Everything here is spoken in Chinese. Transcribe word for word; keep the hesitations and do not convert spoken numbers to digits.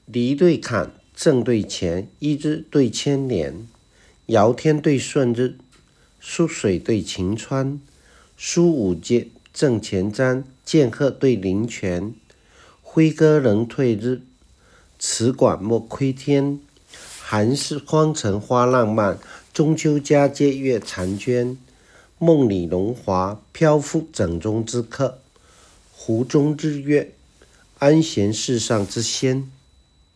离对坎，正对乾，一日对千年，爻天对顺日，疏水对晴川，疏五阶正前瞻，剑鹤对灵泉，辉歌仍退日，辞管莫窥天，寒是荒城花浪漫，中秋佳节月婵娟，梦里龙华，漂浮枕中之客，湖中日月，安闲世上之仙。